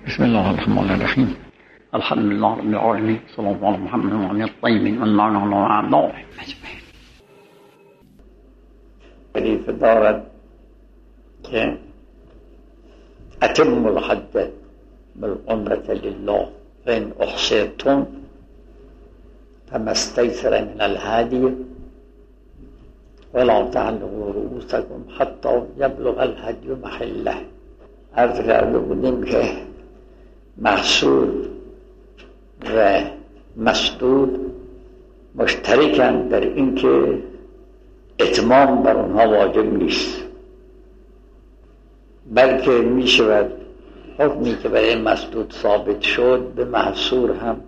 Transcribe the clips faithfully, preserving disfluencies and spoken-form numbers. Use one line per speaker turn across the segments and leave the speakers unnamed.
بسم الله الرحمن الرحیم. الحمد لله رب العالمین، صلی الله علی محمد و علی الطیبین و المعنى و اعضاء اجمعین. حدیث دارد که اتم الحج بالعمرة لله فإن احصرتم فما استيسر من الهدي ولا تعلقوا رؤوسكم حتى يبلغ الهدي محله. عرض کرده بودیم که محصول و مسدود مشترکند در اینکه اتمام بر اونها واجب نیست، بلکه می شود حکمی که برای مسدود ثابت شد به محصور هم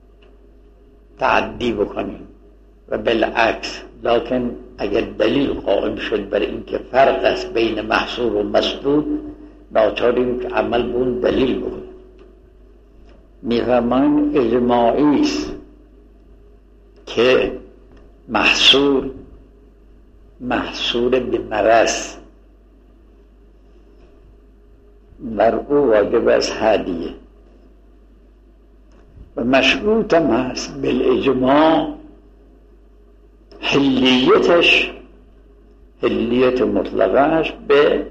تعدی بکنیم و بالعکس. لکن اگر دلیل قائم شد برای اینکه فرق است بین محصور و مسدود، ناچاریم که عمل به اون دلیل بکنیم. میفرمایند اجماعی است که محصور محصور به مرض بر او واجب از هدیه و مشروط هم هست بالاجماع حلیتش، حلیت مطلقش به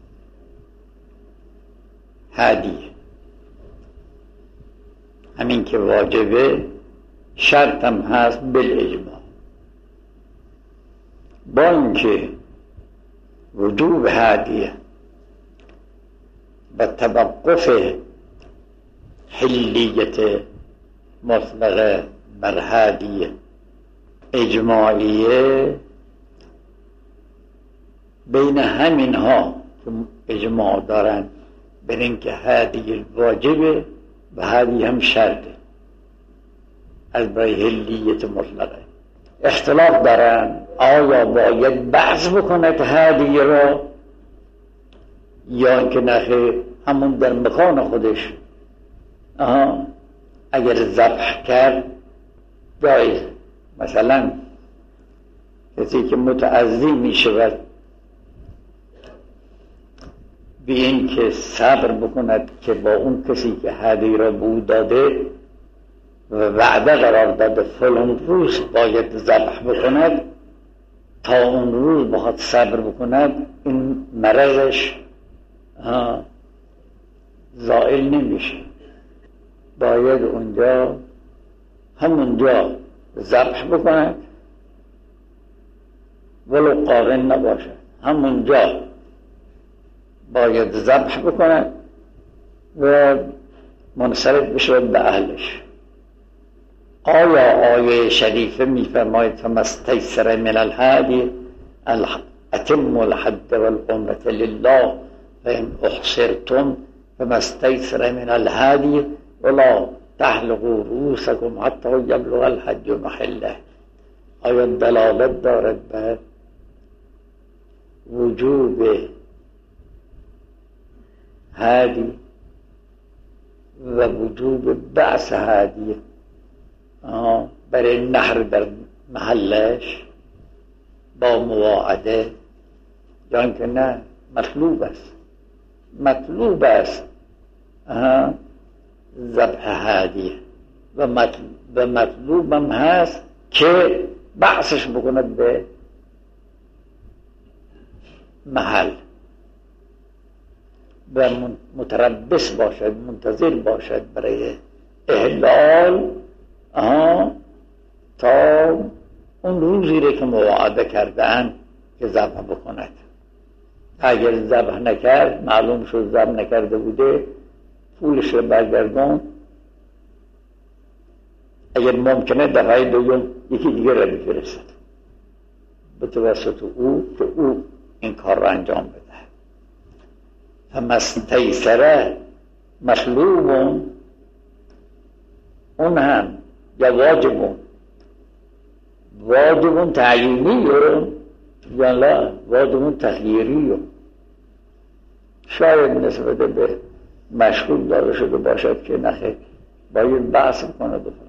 هدیه. همین که واجبه شرط هم هست بالاجماع، با اینکه وجوب هدیه و توقف حلیت مطلقه بر هدیه اجماعیه. بین همین ها که اجماع دارن بر اینکه هدیه واجبه و هدیه هم شرطه از برای حلیت مطلقه، اختلاف دارن آیا باید بعض بکند هدیه را یا اینکه نخیر همون در مکان خودش آها اگر ذبح کرد جایز. مثلا کسی که متعذی می شود به این که صبر بکند که با اون کسی که هدیه را به او داده و وعده قرار داده فلان روز باید ذبح بکند، تا اون روز بخواد صبر بکند، این مرضش زائل نمیشه. باید اونجا همونجا ذبح بکند ولو قارن نباشه، همونجا باید ذبح بکند و منصرف بشه به اهلش. آیا آیه شریفه میفرماید فما استیسر من الهدی اتم الحج والعمرة لله فإن احصرتم فما استيسر من الهدي ولا تحلقوا رؤوسكم حتى يبلغ الحج محله؟ آیا دلالت دارد بر وجوب هدی و وجوب بعث هدیه برای نحر در محلش با مواعده، یا اینکه نه مطلوب است مطلوب است ذبح هدیه و مطلوب, و مطلوب هم هست که بعثش بکند به محل و متربص باشد، منتظر باشد برای احلال آها تا اون روزی رو که مواعده کردن که ذبح بکند. اگر ذبح نکرد، معلوم شد ذبح نکرده بوده، پولش رو برگردون. اگر ممکنه دفعه دوم یکی دیگه رو بفرستد به توسط او که او این کار رو انجام بده. فما استیسر مطلوب، اون هم یا واجبون واجبون تعیینی یا لا واجبون تخییری. شاید نسبت به مشغول داره شده باشد که نخیر باید بحث کنه دفعه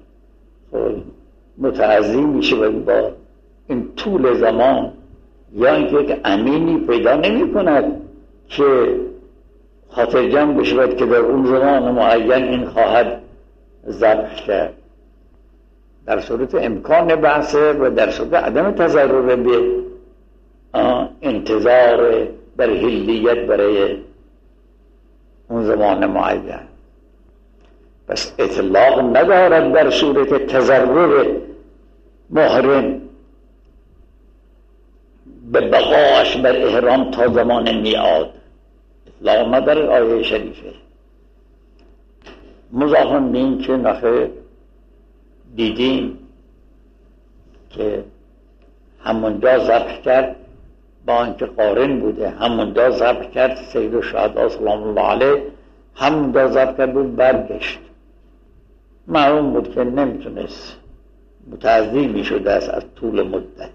متعذی میشه و با این طول زمان یا اینکه امینی پیدا نمی کند که خاطر جمع بشود که در اون زمان معین این خواهد ذبح کرد. در صورت امکان بحثه و در صورت عدم تضرر به انتظار بر حلیت برای اون زمان معین. پس اطلاق ندارد در صورت تضرر محرم به بقاش بر احرام تا زمان میعاد، اطلاق ندارد آیه شریفه. مضافاً به این که نخیر دیدیم که همونجا ذبح کرد، با اینکه قارن بوده همونجا ذبح کرد. سید الشهدا سلام الله علیه همونجا ذبح کرد و برگشت. معلوم بود که نمیتونست، متعذی میشده است از طول مدت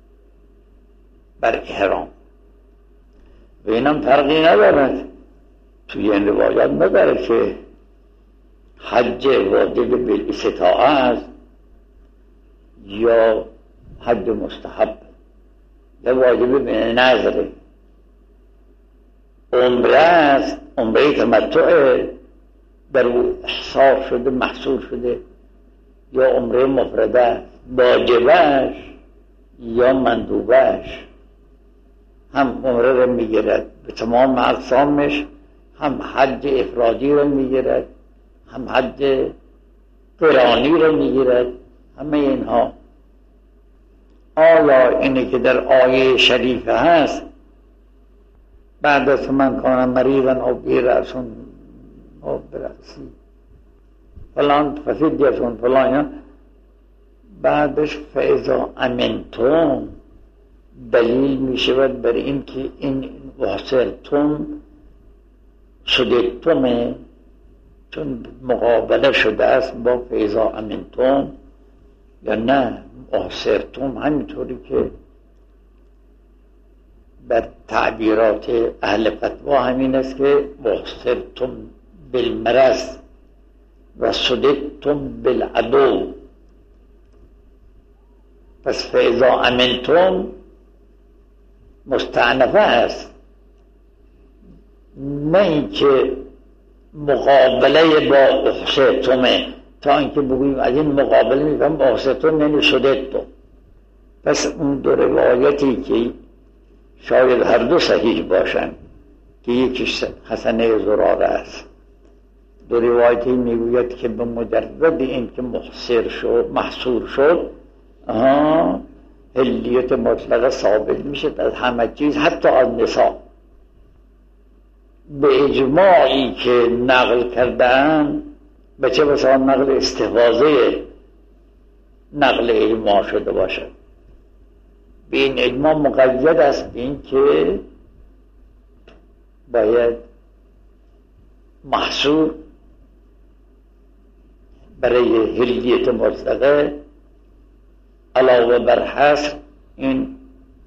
بر احرام. و اینم فرقی ندارد، توی این روایات نداره که حج واجب بالاستطاعه است یا حج مستحب یا واجب به نظر. عمره است، عمره تمتع در او احصار شده محصور شده، یا عمره مفرده واجبش یا مندوبش. هم عمره رو میگیرد به تمام اقسامش، هم حج افرادی رو میگیرد، هم حج قرانی رو میگیرد. همه اینها آیا اینه که در آیه شریفه هست بعد از من کان مریضا او به رأسون او برأسی فلان ففدیتون فلان، بعدش فاذا امنتم دلیل می شود بر این که این واسرتم شدتمه، چون مقابله شده است با فاذا امنتم، یا نه واسرتم همینطوری که بر تعبیرات اهل فتوا همین است که واسرتم بالمرض و صدقتم بالعدو. پس فاذا امنتم مستعنفه است، نه اینکه مقابله با احسرتمه، تا اینکه بگوییم از این مقابله میفهم با احسرتم یعنی صدقتم. پس اون دو روایتی که شاید هر دو صحیح باشن که یکیش حسنه زراره است، دو روایتی میگوید که به مجرد این که محصر شد محصور شد آها حلیت مطلقه ثابت میشه از همه چیز، حتی از نساء. به اجماعی که نقل کردن، به چه بسا نقل استحواذه نقل اجماع شده باشد، به این اجماع مقید است به این که باید محصور برای حلیت مطلقه علاوه بر حصر این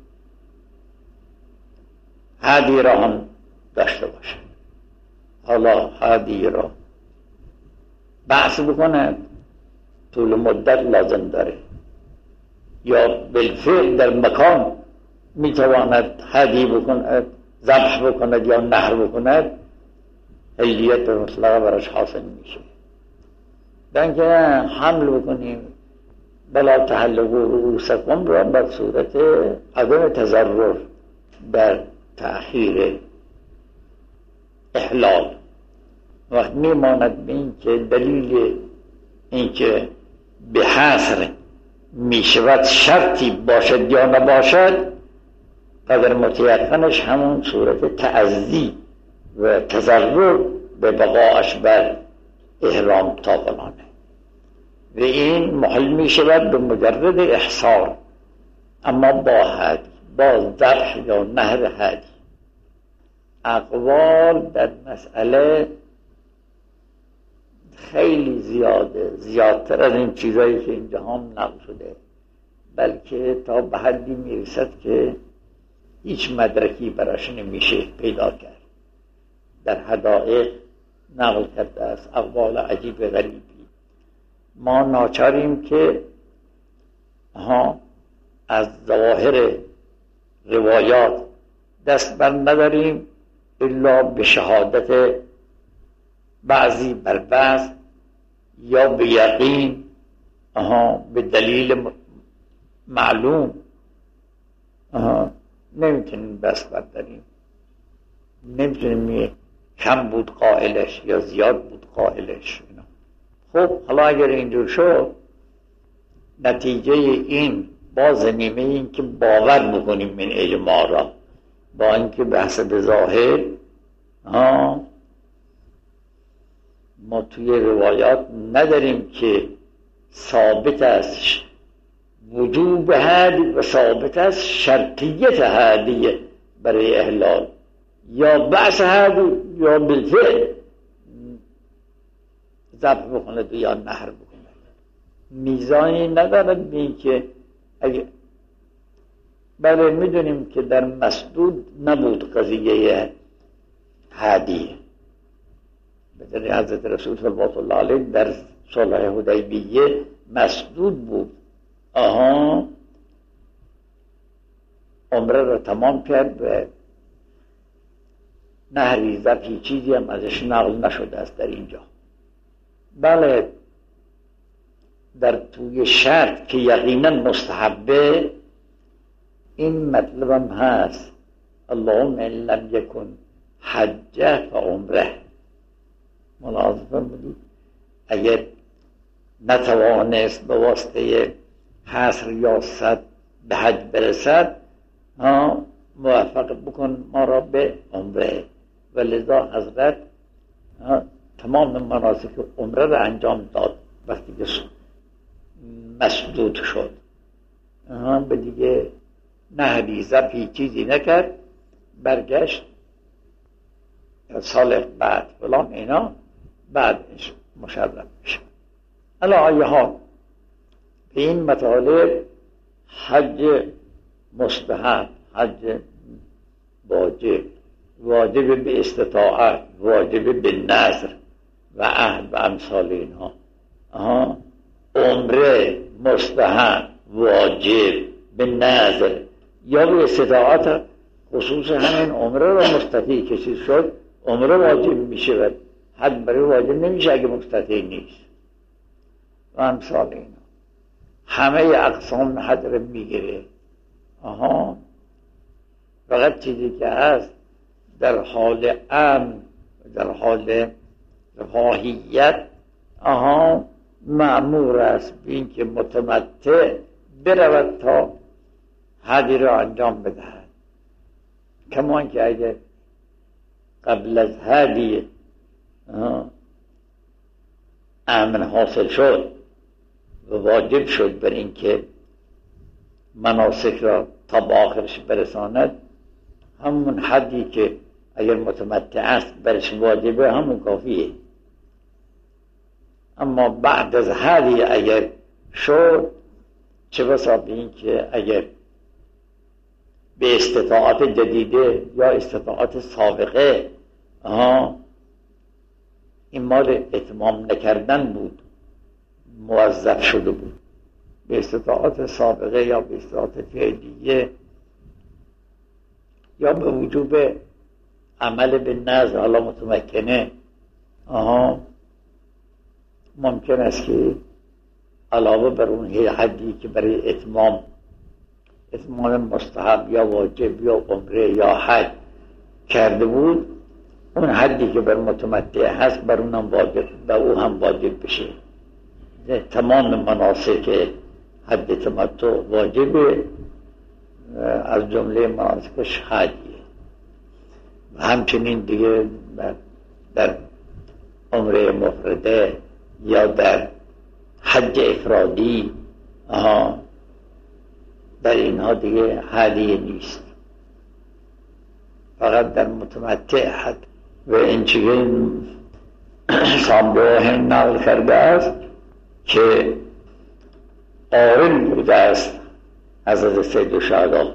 حدی را هم داشته باشه. حالا حدی را بحث بکند طول مدت لازم داره، یا بالفعل در مکان میتواند حدی بکند، ذبح بکند یا نحر بکند، حلیت مطلقه برش حاصل میشه. بلکه حمل بکنیم بلا تحلقوا رؤوسکم را بر صورت عدم تضرر در تأخیر احلال. وقت میماند به این که دلیل این که به حصر میشود شرطی باشد یا نباشد، قدر متیقنش همون صورت تعزی و تضرر به بقاش بر احرام تا فلانه، و این محل می شود به مجرد احصار. اما با حدی، با ذبح یا نحر حدی، اقوال در مسئله خیلی زیاده، زیادتر از این چیزایی که اینجا هم نقل شده، بلکه تا به حدی می رسد که هیچ مدرکی براش نمیشه پیدا کرد. در حدائق نقل کرده است اقوال عجیب غریبی. ما ناچاریم که ها از ظواهر روایات دست بر نداریم الا به شهادت بعضی بر بعض یا به یقین، آها به دلیل معلوم، آها نمیتونیم بس برداریم، نمیتونیم کم بود قائلش یا زیاد بود قائلش. خب حالا اگر اینجور شد، نتیجه این باز نیمه این که باور بکنیم این اجماع را، با اینکه بحث به ظاهر ها ما توی روایات نداریم که ثابت است وجوب هدی و ثابت است شرطیت هدیه برای احلال، یا بحث هدی یا بالفعل ذبح بکنه یا نحر بکنه. میزانی ندارد به این که اگه بله میدونیم که در مسدود نبود قضیه هدیه، بدون حضرت رسول صلی الله علیه در صلح حدیبیه مسدود بود، آها عمره را تمام کرد و نهری ذبحی چیزی هم ازش نقل نشده است در اینجا. بله در توی شرط که یقینا مستحبه این مطلب هم هست، اللهم ان لم یکن حجه فعمره. ملاحظه بودید اگر نتوانست به واسطه حصر یا صد به حج برسد، ها موفق بکن ما را به عمره، و لذا حضرت تمام مناسک عمره را انجام داد. وقتی که مسدود شد ها به دیگه نهری ذبحی چیزی نکرد، برگشت سال بعد فلان اینا بعدش مشرف میشه. علی ای حال به این مطالب حج مستحب، حج واجب، واجب به استطاعت، واجب به نذر و عهد و امثال اینها، آها عمره مستحب، واجب، به نذر یا به استطاعت، خصوص همین عمره را مستطیع کسی شد عمره واجب میشه و حج برای واجب نمیشه اگه مستطیع نیست و امثال اینا. همه اقسام حج را میگیره. آها فقط چیزی که هست در حال امن، در حال رفاهیت، آها مأمور است به این که متمتع برود تا حج را انجام بدهد. کما که اگر قبل از حج امن حاصل شد و واجب شد بر این که مناسک را تا به آخرش برساند، همون حدی که اگر متمتع است برش واجبه همون کافیه. اما بعد از حدی اگر شد، چه بسا به این که اگر به استطاعت جدیده یا استطاعت سابقه، آها این مال اتمام نکردن بود، موظف شده بود، به استطاعت سابقه یا به استطاعت فعلیه یا به وجوب عمل به نذر، حالا متمکنه، آها ممکن است که علاوه بر اون حدی که برای اتمام اتمام مستحب یا واجب یا عمره یا حج کرده بود، اون حدی که بر متمتع هست بر اونم واجب، بر او هم واجب بشه. تمام مناسک حد تمتع واجبه، از جمله مناسکش حجیه. و همچنین دیگه در عمره مفرده یا در حج افرادی، آها در اینها دیگه حدی نیست، فقط در متمتع حد. و این چیزی سامبوه نقل کرده است که قارن بوده است حضرت سید الشهدا،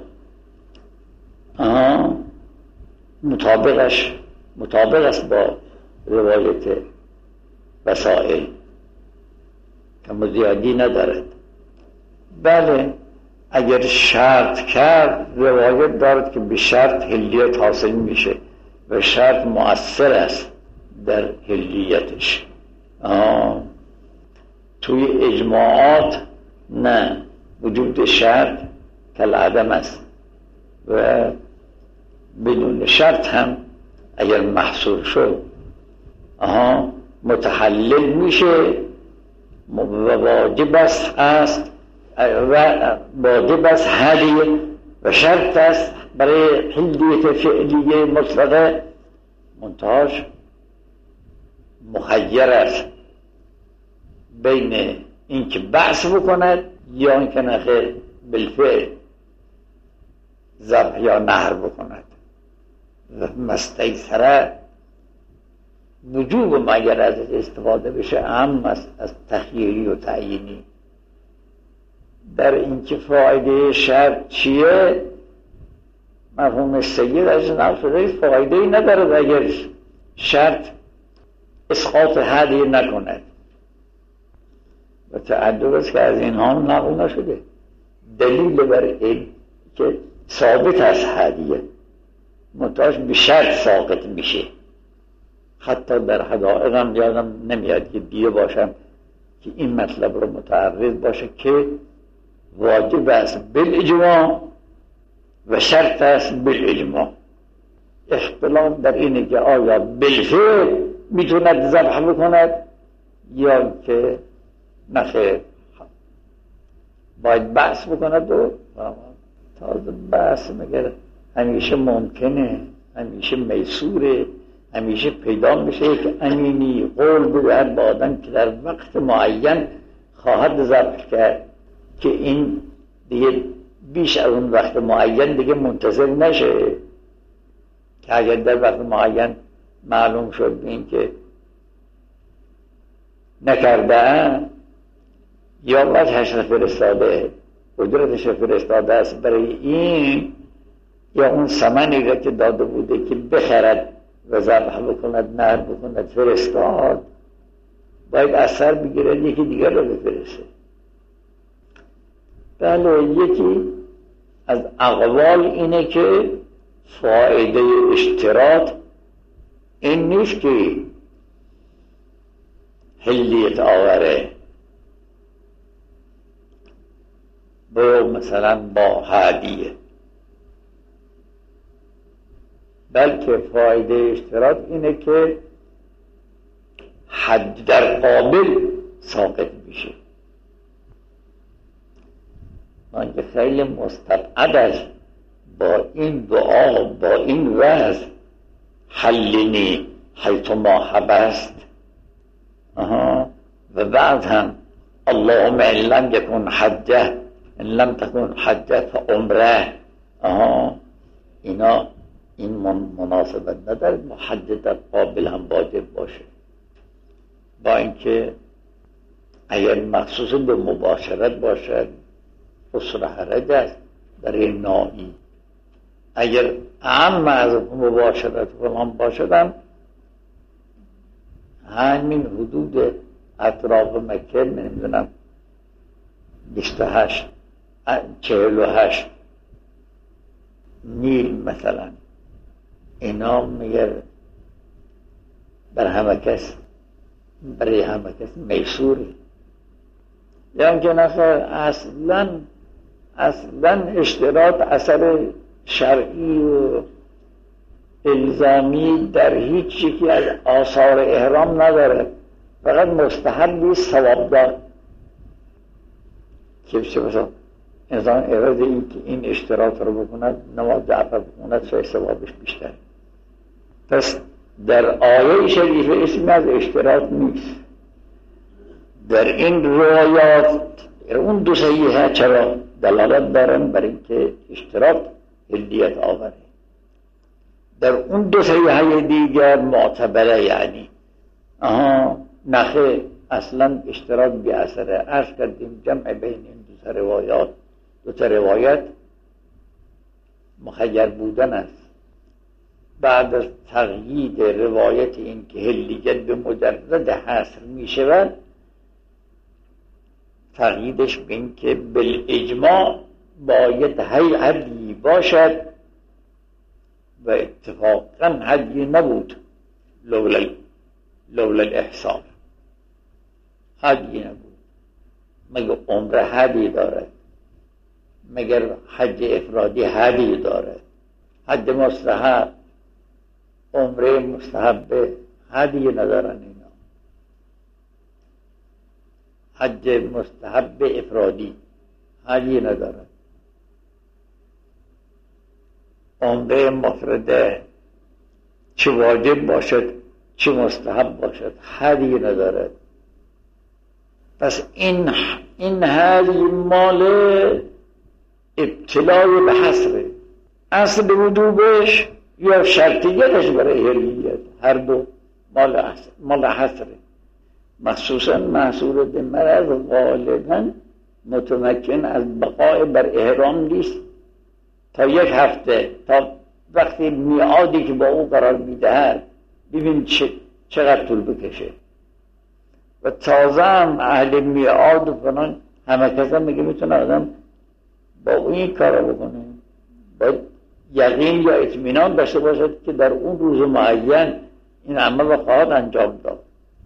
مطابقش مطابق است با روایت وسائل که زیادی ندارد. بله اگر شرط کرد، روایت دارد که به شرط حلیت حاصل میشه، و شرط مؤثر است در حلیتش. آه. توی اجماعات نه، وجود شرط کالعدم است و بدون شرط هم اگر محصور شد آها متحلل میشه و واجب است است و واجب است هدیه و شرط است برای حلیت فعلیه مطلقه، منتهاش مخیر است بین اینکه بحث بکند یا اینکه نخیر بالفعل ذبح یا نحر بکند. مستیسره وجوب مگر از استفاده بشه اهم است از تخییری و تعیینی. در اینکه فایده شرط چیه مفهوم سید از نفسه فایده ای نداره اگر شرط اسقاط هدیه نکند و تعدد است که از اینها نقل نشده دلیل بر این که ثابت است هدیه منتهاش به شرط ساقط میشه. حتی در حدائق هم یادم نمیاد که دیده باشم که این مطلب رو متعرض باشه که واجب است بالاجماع و شرط است بالاجماع. اختلاف در اینه که آیا بالفعل میتوند ذبح بکند یا که نخیر باید بحث بکند. و تازه بحث مگر همیشه ممکنه، همیشه میسوره، همیشه پیدا میشه که امینی قول بدهد با آدم که در وقت معین خواهد ذبح کرد که این دیگه بیش از اون وقت معین دیگه منتظر نشه، که اگر در وقت معین معلوم شد این که نکرده یا وجهش فرستاده قدرتش فرستاده است برای این یا اون ثمنی را که داده بوده که بخرد و ذبح بکند نحر بکند فرستاد باید اثر بگیرد یکی دیگر رو بفرسته. بله یکی از اقوال اینه که فایده اشتراط این نیست که حلیت آوره با مثلا با هدیه، بلکه فایده اشتراط اینه که حد در قابل ساقط میشه. من که خیلی مستبعد است با این دعا با این وضع حلنی حیث ما حبست آها و بعد هم اللهم ان لم یکن حجه ان لم تکن حجه فعمره آها اینا این مناسبت نداره محجه در قابل هم واجب باشه، با اینکه اگر مخصوص به مباشرت باشد اصل حرج است برای نائی. اگر اهم از مباشرت فلان باشدم همین حدود اطراف مکه نمیدونم بیست و هشت چهل و هشت میل مثلا اینا میگر بر همه کس برای همه کس میسوری یا که نخیر اصلا اصلا اشتراط اثر شرعی و الزامی در هیچ یکی از آثار احرام نداره، فقط مستحبی ثواب دار که بشه مثلا انسان اراده این که این اشتراط رو بکند نماز جعفر بکند شاید ثوابش بیشتر. پس در آیه شریف اسمی از اشتراط نیست. در این روایات اون دو صحیحه چرا دلالت دارن برای اینکه اشتراط حلیت آوره، در اون دو صحیحه دیگر معتبره یعنی آها نخیر اصلا اشتراط بی اثره. عرض کردیم جمع بین این دو روایات دو تا روایت مخیر بودن است. بعد از تقیید روایت این که حلیت به مجرد حصر می شود تقییدش به این که بالاجماع باید هیئتی باشد و اتفاقا هدی نبود لولا لولا الاحصار، هدی نبود. مگر عمره هدی داره؟ مگر حج افرادی هدی داره؟ حج مستحب، عمره مستحب هدی ندارن اینا. حج مستحب افرادی هدی ندارن. عمره مفرده چه واجب باشد چه مستحب باشد هدی ندارد. پس این این هدی مال ابتلای به حصره، اصل وجوبش یا شرطیتش برای اهلیت، هر دو مال حصر مال حصره. مخصوصا محصول مرض غالبا متمکن از بقای بر احرام نیست تا یک هفته، تا وقتی میعادی که با او قرار میدهد ببین چه چقدر طول بکشه. و تازه هم اهل میعاد و فلان همه کسا میگه میتونه آدم با اون این کار بکنه، باید یقین یا اطمینان داشته باشد که در اون روز معین این عمل رو خواهد انجام داد.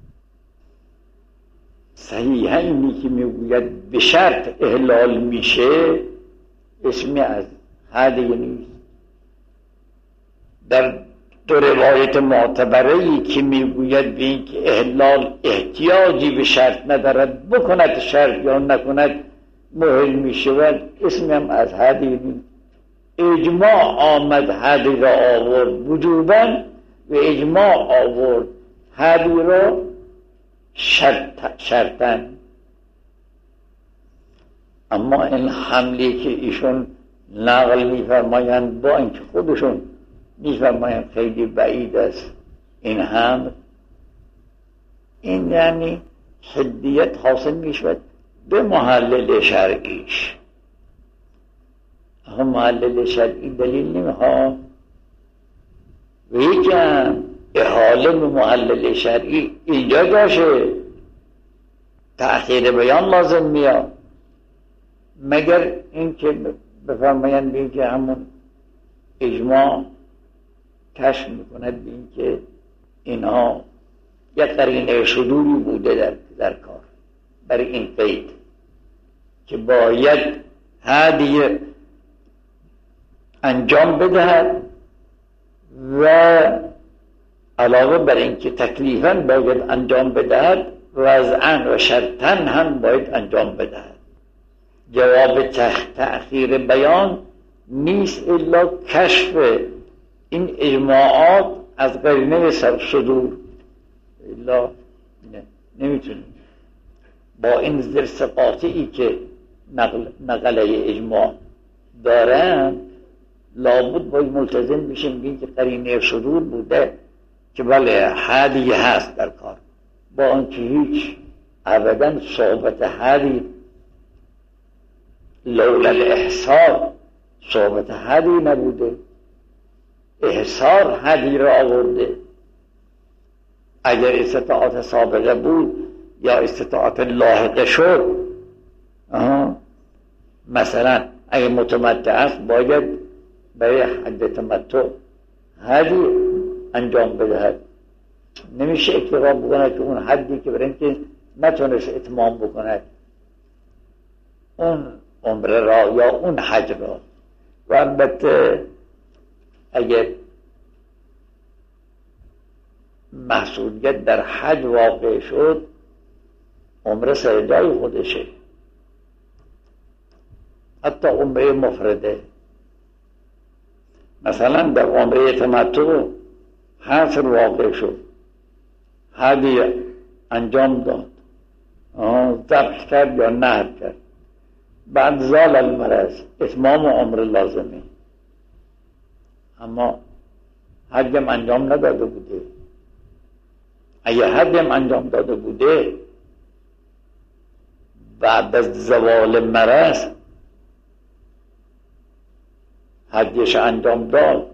صحیحا اینی که میگوید به شرط احلال میشه اسمی از هدی نیست. در دو روایت معتبره‌ای که میگوید به این که احلال احتیاجی به شرط ندارد، بکند شرط یا نکند محل میشود، اسمی هم از هدی نیست. اجماع آمد هدی را آورد وجوباً و اجماع آورد هدی را شرط شرطاً. اما این حملی که ایشون نقل میفرمایند با اینکه خودشون میفرمایند خیلی بعید است این هم، این یعنی حدیت حاصل میشود به محلل شرعیش. هم محلل شرعی دلیل نمیخواد و یکم احاله به محلل شرعی اینجا باشه تأخیر بیان لازم میاد، مگر اینکه بفرمایند به اینکه همون اجماع کشف میکند به اینکه اینها یک قرینه شذوری بوده در, در کار، برای این قید که باید هدی انجام بدهد و علاوه بر اینکه تکلیفاً باید انجام بدهد وضعاً و شرطاً هم باید انجام بدهد. جواب تأخیر بیان نیست الا کشف این اجماعات از قرینه صدور، الا نمیتونیم با این ضرس قاطعی که نقل نقله اجماع دارن لابد باید ملتزم بشیم بین که قرینه صدور بوده که بله حدی هست در کار، با آنکه هیچ ابدا صحبت حدی لولا الاحصار صحبت حدی نبوده، احصار حدی را آورده. اگر استطاعت سابقه بود یا استطاعت لاحقه شد، مثلا اگر متمتع است باید برای حد تمتع حدی انجام بدهد، نمیشه اکتفا بکنه که اون حدی که برای اینکه نتونست اتمام بکند اون عمره را یا اون حج را. و البته اگر محصولیت در حج واقع شد عمره سر جای خودشه، حتی عمره مفرده. مثلا در عمره تمتع حصر واقع شد، حدی انجام داد، ذبح کرد یا نحر کرد، بعد زال المرض اتمام عمر لازمه، اما حجم انجام نداده بوده. اگه حجم انجام داده بوده بعد از زوال مرض حجش انجام داد،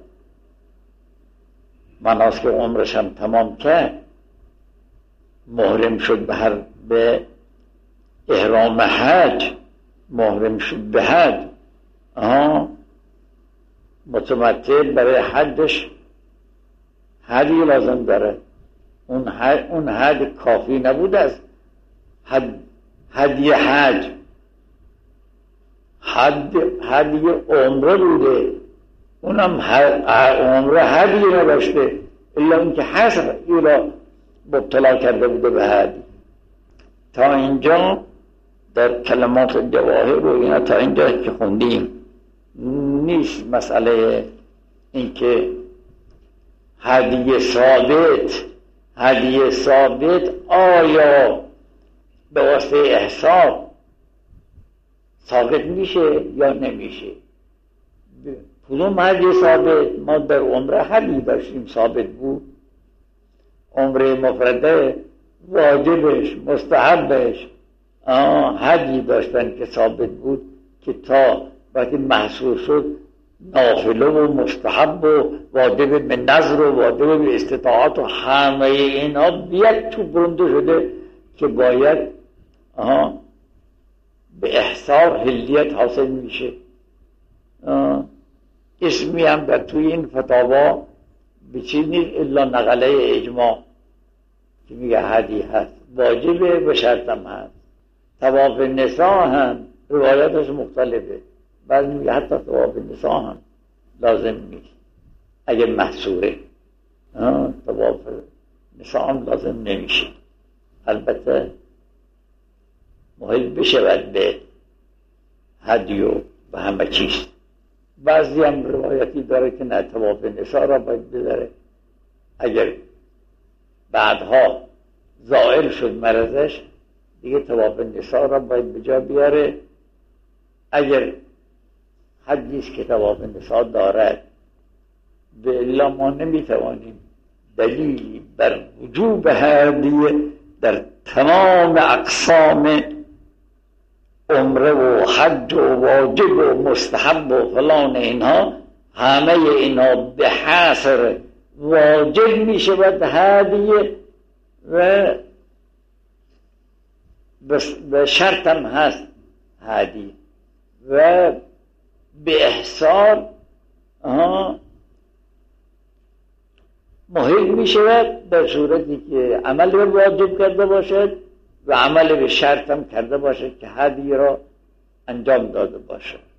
مناسک عمرش هم تمام کرد، محرم شد به هر به احرام حج، محرم شد به حج، آها متمتع برای حدش هدی لازم داره. اون حد, اون حد کافی نبود از حد هدی حج، حد هدی عمره بوده، اونم عمره هدی نداشته الا اون که حصر ایلا مبتلا کرده بوده به هدی. تا اینجا در کلمات جواهر و اینا تا اینجا که خوندیم نیست مسئله این که هدیه ثابت هدیه ثابت آیا به واسطه احساب ثابت میشه یا نمیشه. کدوم هدیه ثابت؟ ما در عمره هدیه داشتیم ثابت بود. عمره مفرده واجبش مستحبش هدیه داشتن که ثابت بود که تا وقتی محصول شد نافله و مستحب و واجب به نظر و واجب به استطاعت و همه اینا بیاد تو برنده شده که باید آها به احصار حلیت حاصل میشه. اسمی هم در توی این فتاوا به چیز نیست الا نقله اجماع که میگه هدی هست، واجبه به شرطم هست. طواف نساء هم روایتش مختلفه، بعضی میگه حتی طواف نساء هم لازم نیست اگه محصوره. طواف نساء هم لازم نمیشه، البته محل بشود به هدی و به همه چیز. بعضی هم روایتی داره که نه طواف نساء را باید بذاره، اگر بعدها زائل شد مرضش دیگه طواف نساء را باید به جا بیاره. اگر حدیث که طواف نساء دارد به الا ما نمیتوانیم دلیلی بر وجوب هدیه در تمام اقسام عمره و حج و واجب و مستحب و فلان اینها همه اینها به حصر واجب می شود هدیه و به شرط هم هست هدیه و به احصار محل می شود در صورتی که عمل به واجب کرده باشد و عمل به شرط هم کرده باشد که هدیه را انجام داده باشد.